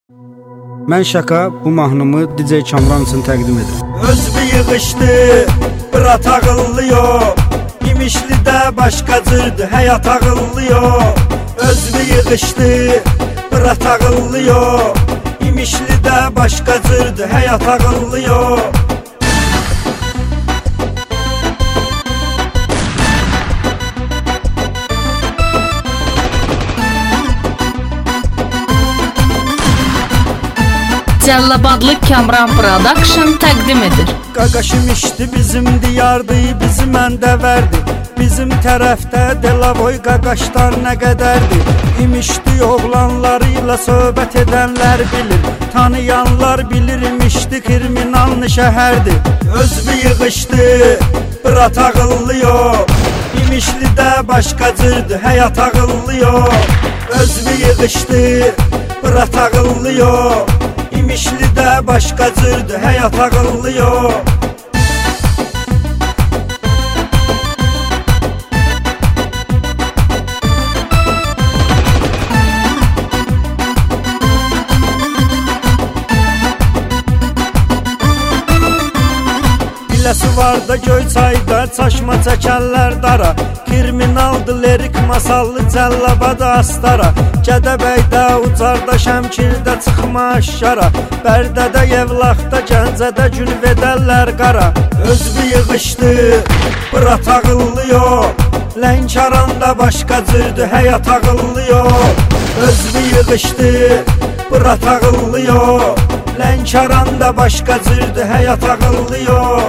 Mən Şaka bu mahnımı DJ Kamran üçün təqdim edirəm. Özü yığışdı, bırat ağıllı yok. İmişlidə başqa cürdü, həyat ağıllı yok. Özü yığışdı, bırat ağıllı yok. İmişlidə başqa cürdü, həyat ağıllı yok. Cəllabadlı Kamran Production təqdim edir. Qaqaşım işdi bizim diyardı, bizi məndə verdi. Bizim tərəfdə Delavoy qaqaşlar nə qədərdi. İmişdi oğlanlarıyla söhbət edənlər bilir. Tanıyanlar bilir, imişdi kriminallı şəhərdi. Özü yığışdı, bırat ağıllı yok. İmişlidə başqa cürdü, həyat ağıllı yok. Özü yığışdı, bırat ağıllı yok. İmişlidə başqa cürdü, həyat ağıllı yok. Biləsi var da Göyçayda çaşma çəkənlər dara. Kriminaldı lirik masallı Cəllabada astara. Gədəbəydə, Ucarda, Şəmkirdə çıxma aşkara. Bərdədə, Yevlaxda, Gəncədə gün vedərlər qara. Özü yığışdı, bırat ağıllı yok. Lənkəranda başqa cürdü, həyat ağıllı yok. Özü yığışdı, bırat ağıllı yok. Lənkəranda başqa cürdü, həyat ağıllı yok.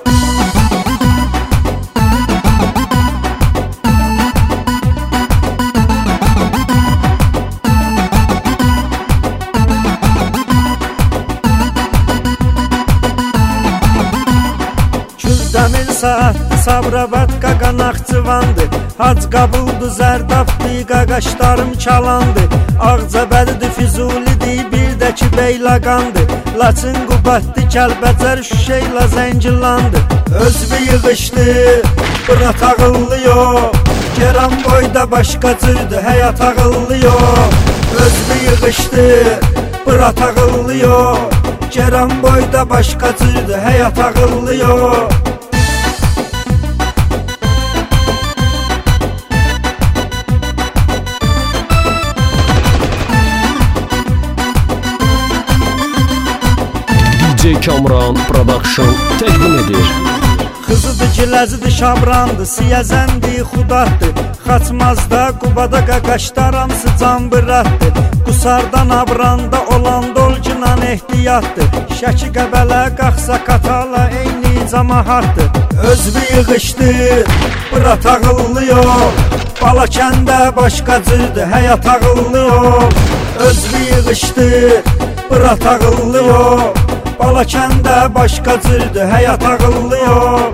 Dəmir saatdı, Sabirabad, Qaqanaqçıvandı. Hac qabuldu, Zərdabdı, qaqaşlarım çalandı. Ağcabədidir, Füzulidir, bir də ki Beyləqandı. Laçın, Qubaddı, Kəlbəcər, Şüşeyla, Zəngilandı. Özü yığışdı, bırat ağıllı yok. Geranboyda başqa cürdü, həyat ağıllı yok. Özü yığışdı, bırat ağıllı yok. Geranboyda başqa cürdü, həyat ağıllı yok. DJ Kamran Production təqdim edir. Xızıdır, giləzidir, Şabrandı, Siyəzəndi, Xudaddı. Xaçmazda, Qubada, qaqaşlar hamısı canbıratdı. Qusardan, Abranda olan dolcunan ehtiyatdı. Şəki, Qəbələ, Qaxsa, Katala, eyni camahatdı. Özü yığışdı, bırat ağıllı yok. Balakəndə başqa cürdü, həyat ağıllı yok. Özü yığışdı, bırat ağıllı yok. Balakəndə başqa cürdü, həyat ağıllı yok.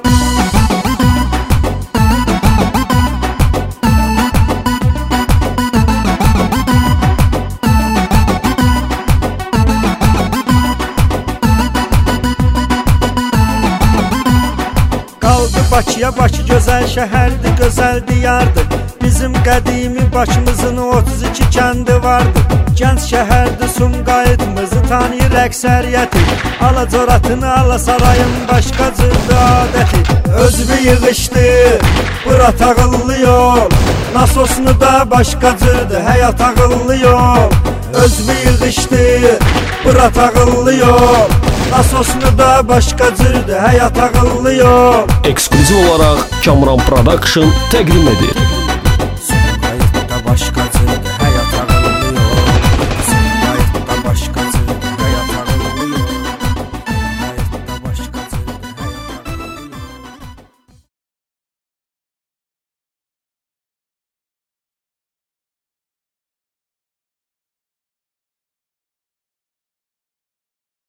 Qaldı Bakıya, Bakı gözəl şəhərdir, gözəl diyardır. Bizim qədimi Bakımızın 32 kəndi vardı. Gənc şəhərdir, Sumqayıtımızı tanıyır əksəriyyəti. Alacoratını, Alasarayın başqa cürdü adəti. Özü yığışdı, bırat ağıllı yok. Nasosunu da başqa cürdü, həyat ağıllı yok. Özü yığışdı, bırat ağıllı yok. Nasosunu da başqa cürdü, həyat ağıllı yok. Eksklüziv olaraq Kamran Production təqdim edir.